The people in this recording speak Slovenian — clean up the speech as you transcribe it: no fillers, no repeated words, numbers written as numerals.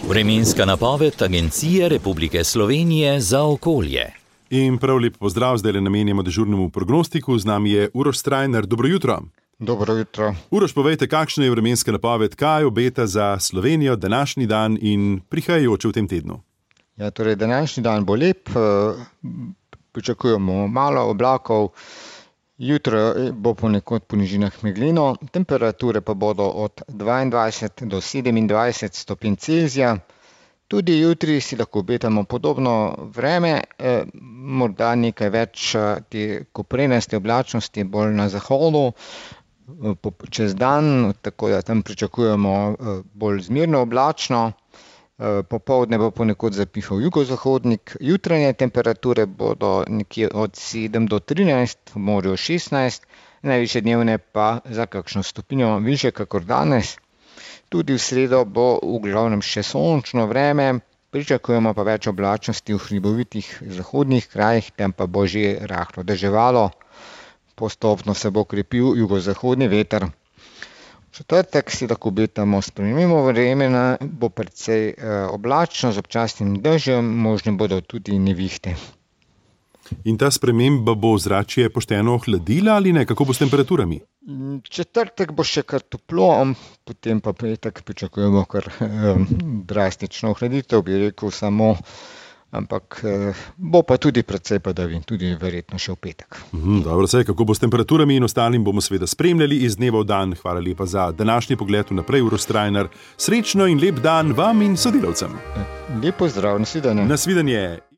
Vremenska napoved Agencije Republike Slovenije za okolje. In prav lep pozdrav, zdaj le namenjamo dežurnemu prognostiku. Z nami je Uroš Strajnar. Dobro jutro. Dobro jutro. Uroš, povejte, kakšna je vremenska napoved, kaj obeta za Slovenijo današnji dan in prihajajoče v tem tednu? Ja, torej, današnji dan bo lep, pričakujemo malo oblakov, jutro bo ponekod po nižinah meglino, temperature pa bodo od 22 do 27 stopinj Celzija. Tudi jutri si lahko obetamo podobno vreme, morda nekaj več te koprenaste oblačnosti bolj na zahodu, čez dan, tako da tam pričakujemo bolj zmerno oblačno. Popoldne bo ponekod zapihal jugozahodnik, jutranje temperature bodo nekje od 7 do 13, v morju 16, najvišje dnevne pa za kakšno stopinjo višje kakor danes. Tudi v sredo bo v glavnem še sončno vreme, pričakujemo pa več oblačnosti v hribovitih zahodnih krajih, tam pa bo že rahlo deževalo, postopno se bo krepil jugozahodni veter. V četrtek si lahko obetamo spremembo vremena, bo precej oblačno z občasnim dežjem, možne bodo tudi nevihte. In ta sprememba bo ozračje pošteno ohladila ali ne? Kako bo s temperaturami? Četrtek bo še kar toplo, potem pa petek pričakujemo kar drastično ohladitev, bi rekel samo, ampak bo pa tudi precej padavin, tudi verjetno še v petek. Dobro, kako bo s temperaturami in ostalim bomo seveda spremljali iz dneva v dan. Hvala lepa za današnji pogled vnaprej, Uroš Strajnar. Srečno in lep dan vam in sodelavcem. Lep pozdrav, nasvidenje. Nasvidenje.